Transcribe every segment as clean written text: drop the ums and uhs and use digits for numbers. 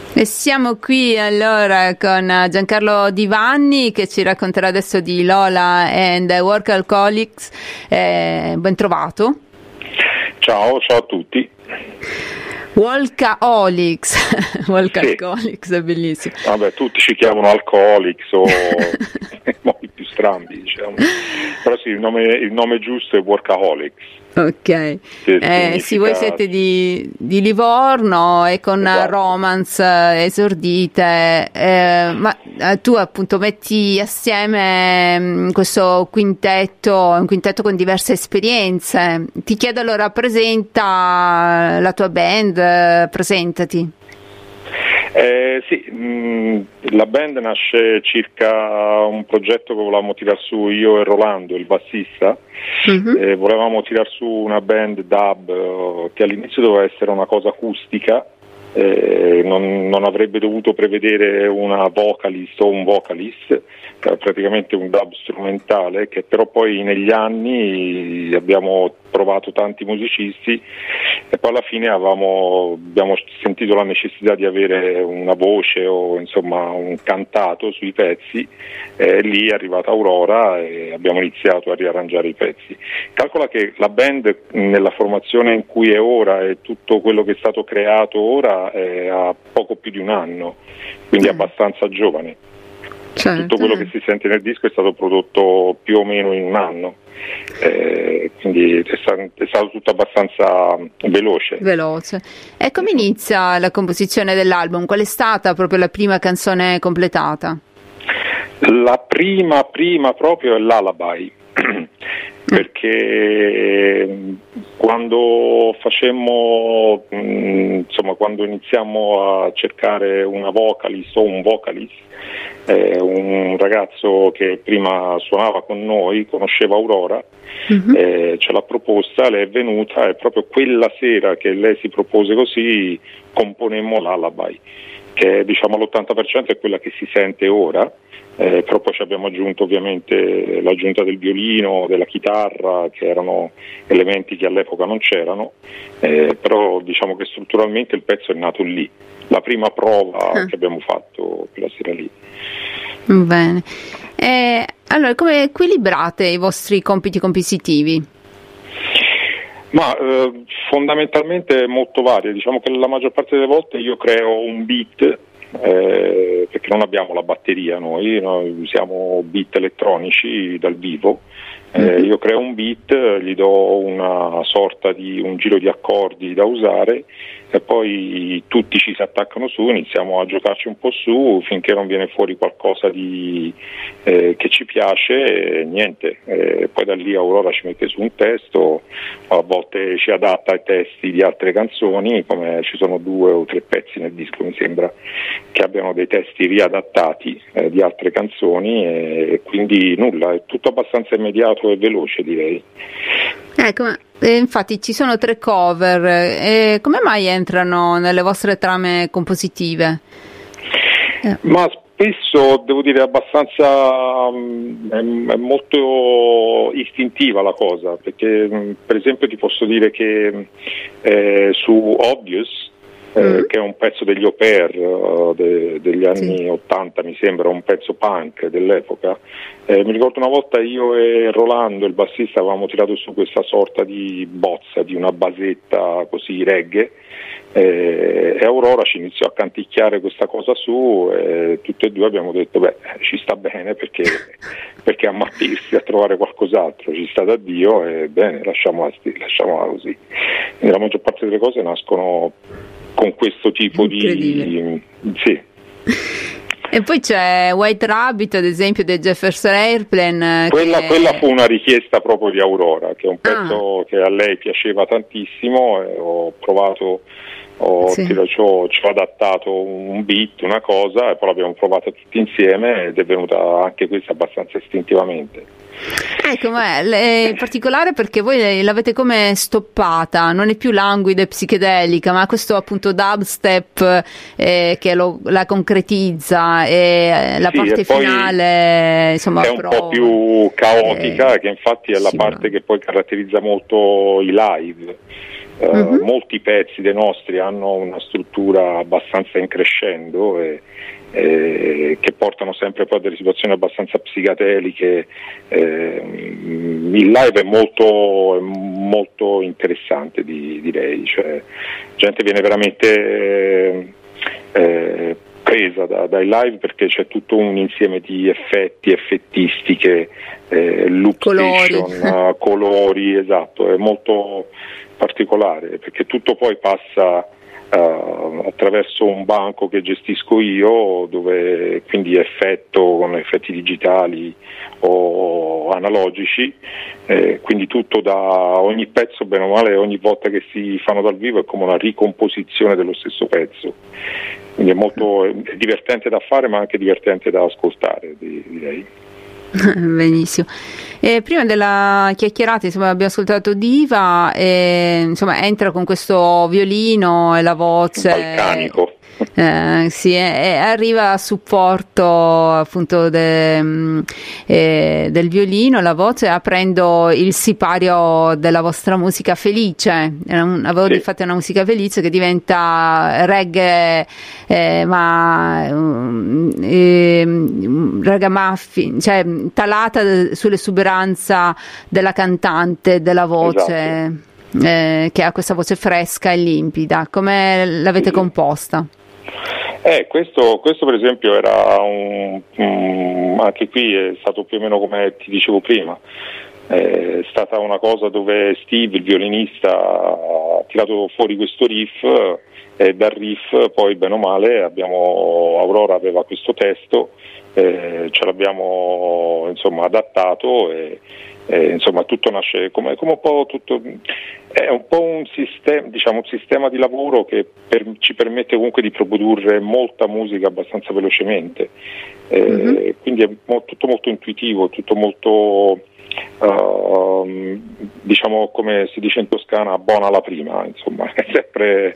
E siamo qui allora con Giancarlo Di Vanni che ci racconterà adesso di Lola and Workaholics. Ben trovato. Ciao a tutti. Workaholics, Workaholics, sì. È bellissimo. Vabbè, tutti ci chiamano Alcoholics o modi più strambi, diciamo. Però sì, il nome giusto è Workaholics. Ok, sì, voi siete di Livorno e con esatto. Romance esordite, ma tu appunto metti assieme questo quintetto, un quintetto con diverse esperienze. Ti chiedo allora, presenta la tua band, presentati. Sì, la band nasce circa un progetto che volevamo tirar su io e Rolando, il bassista. Volevamo tirar su una band dub che all'inizio doveva essere una cosa acustica, non avrebbe dovuto prevedere una vocalist o un vocalist, praticamente un dub strumentale, che però poi negli anni abbiamo provato tanti musicisti e poi alla fine abbiamo sentito la necessità di avere una voce o insomma un cantato sui pezzi, lì è arrivata Aurora e abbiamo iniziato a riarrangiare i pezzi. Calcola che la band nella formazione in cui è ora e tutto quello che è stato creato ora ha poco più di un anno, quindi è abbastanza giovane. Certo. Tutto quello che si sente nel disco è stato prodotto più o meno in un anno, quindi è stato tutto abbastanza veloce. E come inizia la composizione dell'album? Qual è stata proprio la prima canzone completata? La prima proprio è Lullaby, perché quando quando iniziamo a cercare una vocalist o un vocalist, un ragazzo che prima suonava con noi, conosceva Aurora, ce l'ha proposta, lei è venuta e proprio quella sera che lei si propose così componemmo Lullaby, che diciamo l'80% è quella che si sente ora. Però poi ci abbiamo aggiunto ovviamente l'aggiunta del violino, della chitarra, che erano elementi che all'epoca non c'erano, però diciamo che strutturalmente il pezzo è nato lì, la prima prova che abbiamo fatto quella sera lì. Bene, allora come equilibrate i vostri compiti compositivi? Ma fondamentalmente molto varie, diciamo che la maggior parte delle volte io creo un beat, perché non abbiamo la batteria noi usiamo beat elettronici dal vivo, io creo un beat, gli do una sorta di un giro di accordi da usare e poi tutti ci si attaccano su, iniziamo a giocarci un po' su finché non viene fuori qualcosa di che ci piace e niente, poi da lì Aurora ci mette su un testo, a volte ci adatta ai testi di altre canzoni, come ci sono 2 o 3 pezzi nel disco mi sembra che abbiano dei testi riadattati di altre canzoni e quindi nulla, è tutto abbastanza immediato e veloce, direi. Ecco, infatti ci sono 3 cover, come mai entrano nelle vostre trame compositive? Ma spesso devo dire abbastanza è molto istintiva la cosa, perché per esempio ti posso dire che su Obvious, che è un pezzo degli Au Pair degli anni 80 mi sembra, un pezzo punk dell'epoca, mi ricordo una volta io e Rolando il bassista avevamo tirato su questa sorta di bozza di una basetta così reggae, e Aurora ci iniziò a canticchiare questa cosa su e tutti e due abbiamo detto ci sta bene perché ammattirsi a trovare qualcos'altro, ci sta da Dio e bene, lasciamola così. Quindi la maggior parte delle cose nascono con questo tipo di sì. E poi c'è White Rabbit, ad esempio, del Jefferson Airplane. Quella fu una richiesta proprio di Aurora, che è un pezzo che a lei piaceva tantissimo e ho provato, ci ho adattato un beat, una cosa, e poi l'abbiamo provata tutti insieme ed è venuta anche questa abbastanza istintivamente. Ecco, ma è particolare perché voi l'avete come stoppata, non è più languida e psichedelica, ma questo appunto dubstep che la concretizza e la parte finale insomma è un po' più caotica, che infatti è la sì, parte che poi caratterizza molto i live. Molti pezzi dei nostri hanno una struttura abbastanza in crescendo che portano sempre poi a delle situazioni abbastanza psichedeliche. Il live è molto interessante, direi, cioè gente viene veramente presa dai live, perché c'è tutto un insieme di effettistiche, loop station, colori, esatto, è molto particolare, perché tutto poi passa attraverso un banco che gestisco io, dove quindi effetto con effetti digitali o analogici, quindi tutto ogni pezzo, bene o male, ogni volta che si fanno dal vivo è come una ricomposizione dello stesso pezzo, quindi è divertente da fare, ma anche divertente da ascoltare, direi. Benissimo. Prima della chiacchierata, insomma, abbiamo ascoltato Diva, insomma, entra con questo violino e la voce balcanico. Sì, arriva a supporto appunto del violino, la voce, aprendo il sipario della vostra musica felice. Avevo fatto una musica felice che diventa reggae, ma ragamuffin, cioè talata sull'esuberanza della cantante, della voce, esatto. Che ha questa voce fresca e limpida. Come l'avete composta? Questo per esempio era anche qui è stato più o meno come ti dicevo prima, è stata una cosa dove Steve, il violinista, ha tirato fuori questo riff, e dal riff poi bene o male Aurora aveva questo testo, ce l'abbiamo insomma adattato e insomma tutto nasce come un po' tutto, è un po' un sistema di lavoro che ci permette comunque di produrre molta musica abbastanza velocemente, quindi è tutto molto intuitivo, tutto molto diciamo, come si dice in Toscana, buona alla prima, insomma, è sempre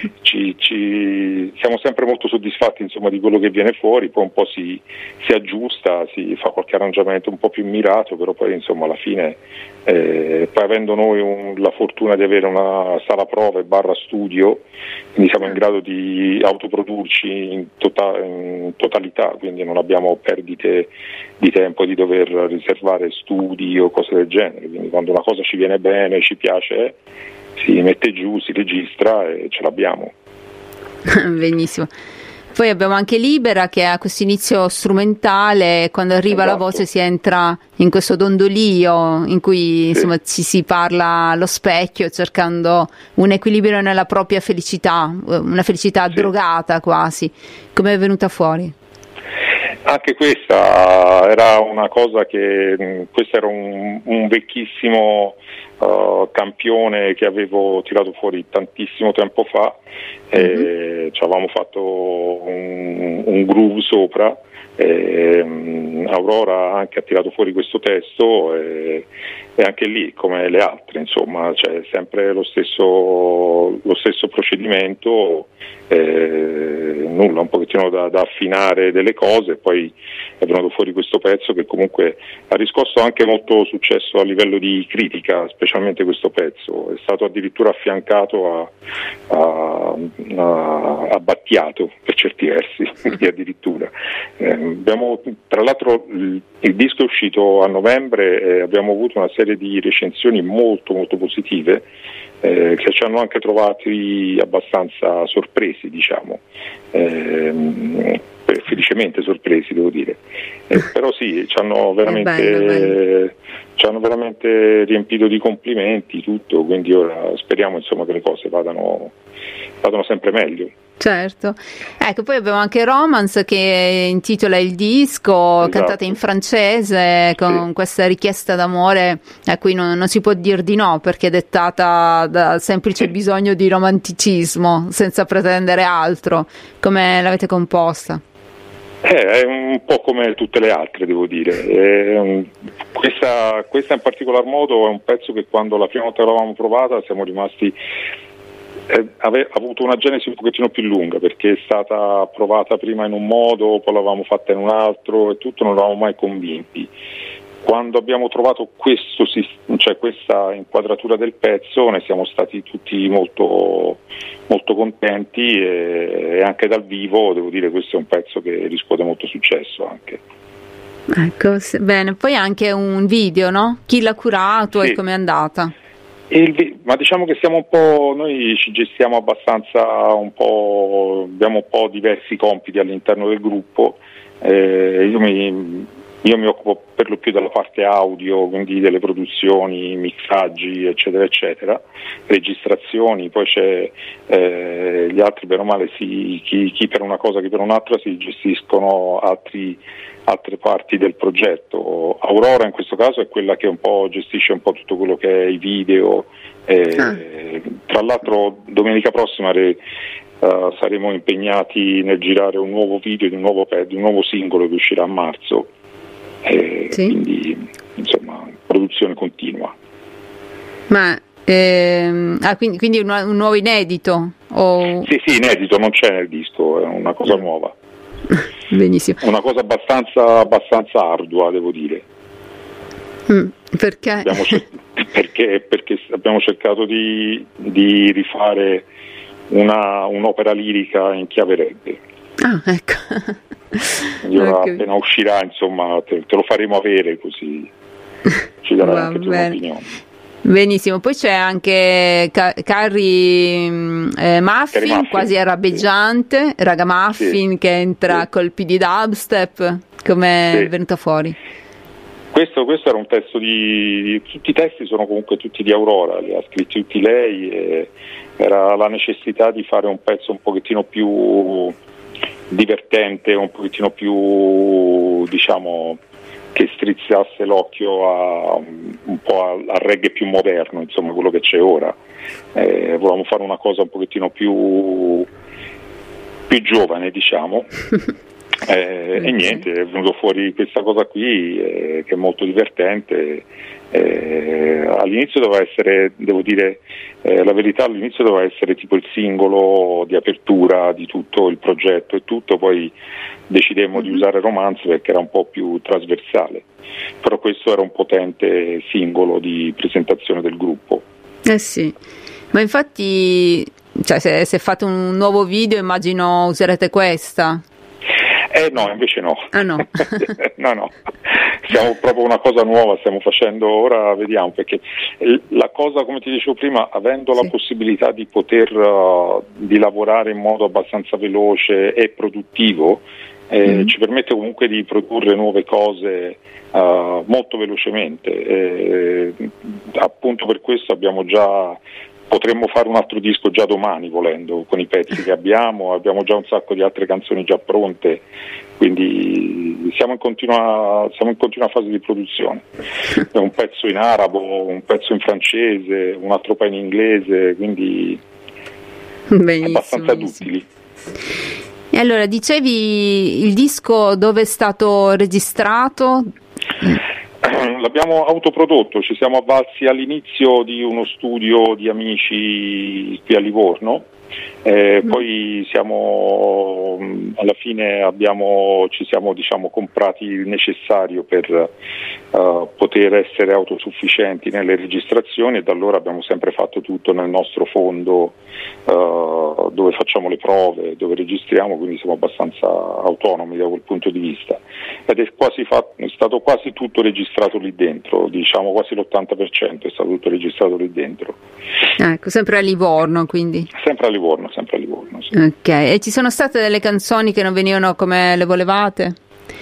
siamo sempre molto soddisfatti, insomma, di quello che viene fuori, poi un po' si aggiusta, si fa qualche arrangiamento un po' più mirato, però poi insomma alla fine poi avendo noi la fortuna di avere una sala prove / studio, quindi siamo in grado di autoprodurci in totalità, quindi non abbiamo perdite di tempo di dover riservare studi o cose del genere, quindi quando una cosa ci viene bene, ci piace, si mette giù, si registra e ce l'abbiamo. Benissimo. Poi abbiamo anche Libera, che ha questo inizio strumentale, quando arriva la voce si entra in questo dondolio in cui insomma ci si parla allo specchio, cercando un equilibrio nella propria felicità, una felicità drogata quasi. Come è venuta fuori? Anche questa era una cosa questo era un vecchissimo campione che avevo tirato fuori tantissimo tempo fa, ci avevamo fatto un groove sopra, Aurora anche ha tirato fuori questo testo e anche lì, come le altre, insomma, c'è sempre lo stesso procedimento, nulla, un pochettino da affinare delle cose, poi è venuto fuori questo pezzo che comunque ha riscosso anche molto successo a livello di critica, specialmente questo pezzo, è stato addirittura affiancato a Battiato per certi versi, addirittura. Abbiamo, tra l'altro il disco è uscito a novembre e abbiamo avuto una serie di recensioni molto molto positive, che ci hanno anche trovati abbastanza sorpresi, diciamo, felicemente sorpresi, devo dire, però sì, ci hanno veramente riempito di complimenti tutto, quindi ora speriamo, insomma, che le cose vadano sempre meglio. Certo, ecco, poi abbiamo anche Romance, che intitola il disco, cantate in francese, con questa richiesta d'amore a cui non si può dir di no, perché è dettata dal semplice bisogno di romanticismo, senza pretendere altro. Come l'avete composta? È un po' come tutte le altre, devo dire. Questa in particolar modo è un pezzo che quando la prima volta l'avevamo provata siamo rimasti, ha avuto una genesi un pochettino più lunga, perché è stata provata prima in un modo, poi l'avevamo fatta in un altro e tutto, non eravamo mai convinti. quando abbiamo trovato questa inquadratura del pezzo ne siamo stati tutti molto, molto contenti e anche dal vivo devo dire questo è un pezzo che riscuote molto successo anche. Ecco, bene, poi anche un video, no? Chi l'ha curato e com'è andata? Ma diciamo che noi ci gestiamo abbastanza abbiamo un po' diversi compiti all'interno del gruppo, io mi occupo per lo più della parte audio, quindi delle produzioni, mixaggi, eccetera, eccetera, registrazioni, poi c'è gli altri, bene o male, chi per una cosa, chi per un'altra, si gestiscono altre parti del progetto. Aurora in questo caso è quella che un po' gestisce un po' tutto quello che è i video. Tra l'altro domenica prossima saremo impegnati nel girare un nuovo video di un nuovo singolo che uscirà a marzo. Quindi insomma produzione continua. Ma quindi un nuovo inedito? Sì, inedito, non c'è nel disco, è una cosa nuova. Benissimo. È una cosa abbastanza ardua, devo dire. Perché? Perché abbiamo cercato di rifare un'opera lirica in chiave reggae. Ecco. Appena uscirà, insomma, te lo faremo avere, così ci darai anche tu un'opinione. Benissimo, poi c'è anche Carrie Muffin, quasi arabeggiante, Ragamuffin, che entra colpi di dubstep. Com'è venuta fuori? Questo era un testo tutti i testi sono comunque tutti di Aurora, li ha scritti tutti lei, e era la necessità di fare un pezzo un pochettino più divertente, un pochettino più, diciamo, che strizzasse l'occhio un po' al reggae più moderno, insomma, quello che c'è ora. Volevamo fare una cosa un pochettino più giovane, diciamo. E niente, è venuto fuori questa cosa qui che è molto divertente. All'inizio doveva essere, devo dire la verità, all'inizio doveva essere tipo il singolo di apertura di tutto il progetto e tutto, poi decidemmo di usare Romance perché era un po' più trasversale, però questo era un potente singolo di presentazione del gruppo. Sì, ma infatti, cioè, se fate un nuovo video immagino userete questa. No, invece no. No. No. Siamo proprio una cosa nuova, stiamo facendo ora, vediamo, perché la cosa, come ti dicevo prima, avendo la possibilità di di lavorare in modo abbastanza veloce e produttivo, ci permette comunque di produrre nuove cose molto velocemente. Appunto per questo potremmo fare un altro disco già domani, volendo, con i pezzi che abbiamo già un sacco di altre canzoni già pronte, quindi siamo in continua fase di produzione. È un pezzo in arabo, un pezzo in francese, un altro poi in inglese, quindi abbastanza duttili. E allora, dicevi il disco dove è stato registrato? L'abbiamo autoprodotto, ci siamo avvalsi all'inizio di uno studio di amici qui a Livorno, poi alla fine ci siamo comprati il necessario per poter essere autosufficienti nelle registrazioni, e da allora abbiamo sempre fatto tutto nel nostro fondo dove facciamo le prove, dove registriamo, quindi siamo abbastanza autonomi da quel punto di vista, ed è stato quasi tutto registrato lì dentro, diciamo quasi l'80% è stato tutto registrato lì dentro. Ecco, sempre a Livorno, quindi? Sempre a Livorno, sì. Ok, e ci sono state delle canzoni che non venivano come le volevate?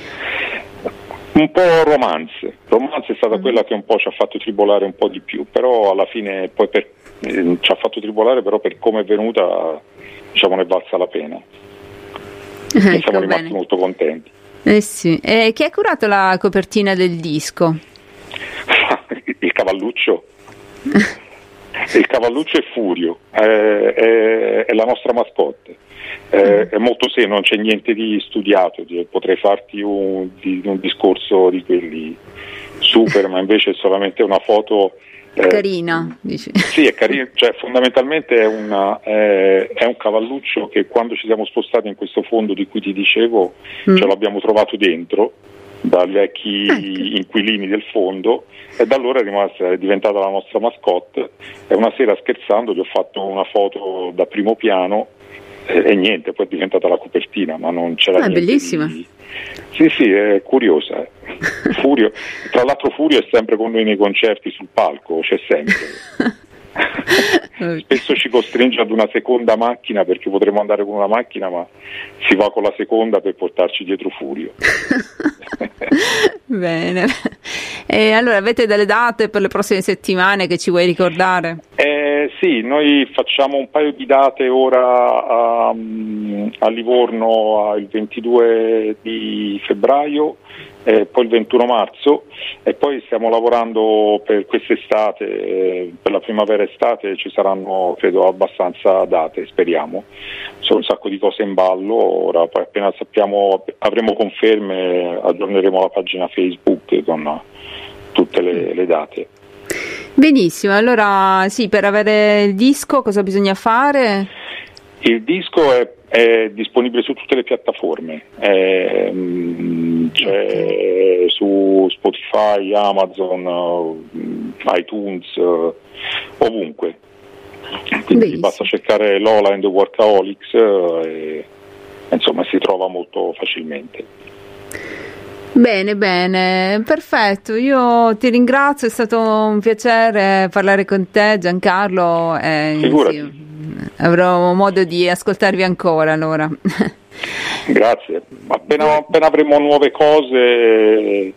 Un po' Romance è stata quella che un po' ci ha fatto tribolare un po' di più, però alla fine poi ci ha fatto tribolare, però per come è venuta, diciamo, ne è valsa la pena. Ecco, siamo rimasti molto contenti. Sì. E chi ha curato la copertina del disco? Il cavalluccio. Il cavalluccio è Furio, è la nostra mascotte. È molto non c'è niente di studiato, potrei farti un discorso di quelli super, ma invece è solamente una foto carina, dici? Sì, è carino, cioè fondamentalmente è un cavalluccio che quando ci siamo spostati in questo fondo di cui ti dicevo ce l'abbiamo trovato dentro dai vecchi inquilini del fondo, e da allora è diventata la nostra mascotte. E una sera, scherzando, gli ho fatto una foto da primo piano e niente, poi è diventata la copertina, ma non c'era niente. È bellissima. Sì, è curiosa. Furio, tra l'altro Furio è sempre con noi nei concerti sul palco, c'è sempre. Spesso ci costringe ad una seconda macchina, perché potremmo andare con una macchina, ma si va con la seconda per portarci dietro Furio. Bene. E allora avete delle date per le prossime settimane che ci vuoi ricordare? Sì, noi facciamo un paio di date ora a Livorno il 22 di febbraio, poi il 21 marzo, e poi stiamo lavorando per quest'estate, per la primavera-estate ci saranno credo abbastanza date, speriamo. Sono un sacco di cose in ballo, ora poi appena sappiamo, avremo conferme, aggiorneremo la pagina Facebook con tutte le date. Benissimo, allora sì, per avere il disco cosa bisogna fare? Il disco è disponibile su tutte le piattaforme, c'è su Spotify, Amazon, iTunes, ovunque. Quindi Benissimo. basta cercare Lola and the Workaholics e insomma si trova molto facilmente. Bene, perfetto, io ti ringrazio, è stato un piacere parlare con te, Giancarlo, Figurati. sì, avrò modo di ascoltarvi ancora allora. Grazie, appena avremo nuove cose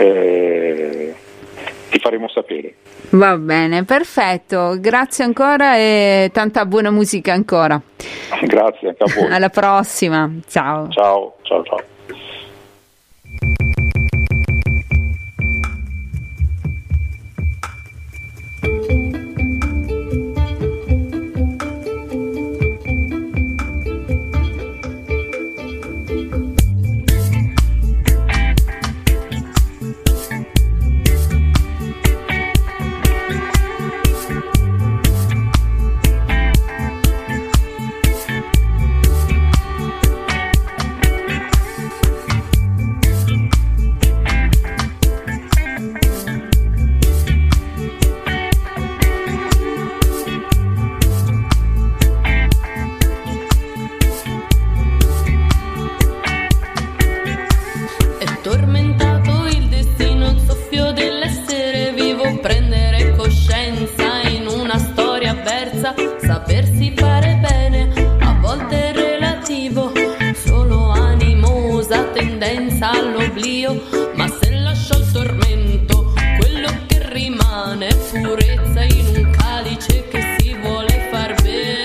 ti faremo sapere. Va bene, perfetto, grazie ancora e tanta buona musica ancora. Grazie anche a voi. Alla prossima, ciao. Ciao. Tormentato il destino, il soffio dell'essere vivo, prendere coscienza in una storia avversa, sapersi fare bene, a volte è relativo, solo animosa tendenza all'oblio, ma se lascio il tormento, quello che rimane è purezza in un calice che si vuole far bere.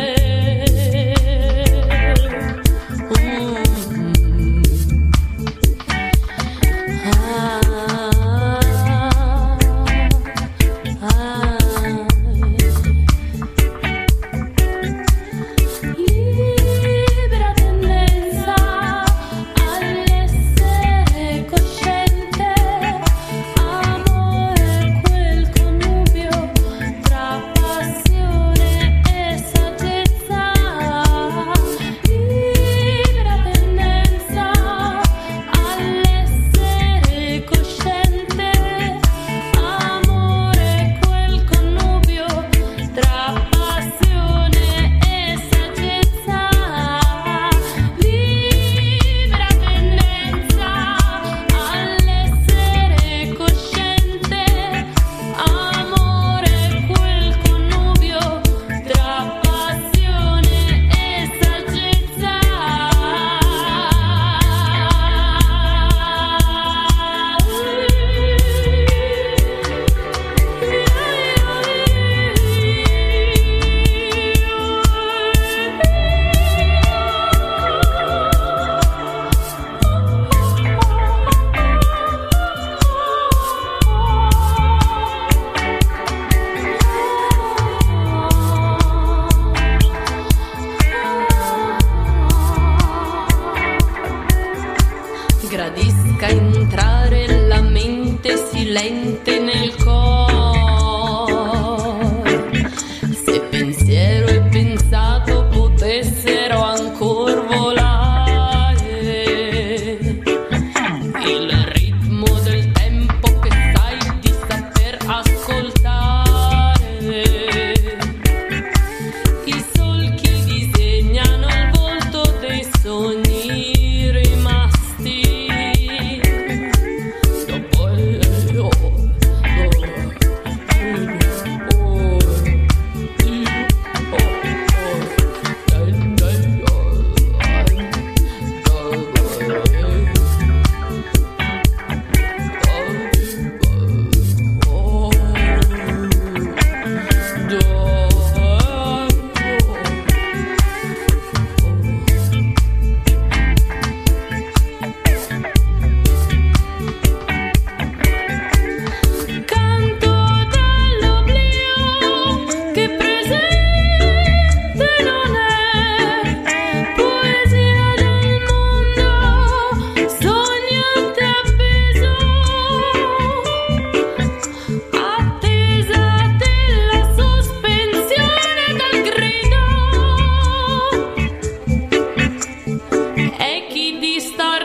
Gradisca entrare la mente silente nel cuore, se pensiero e pensato potessero ancor volare, il vista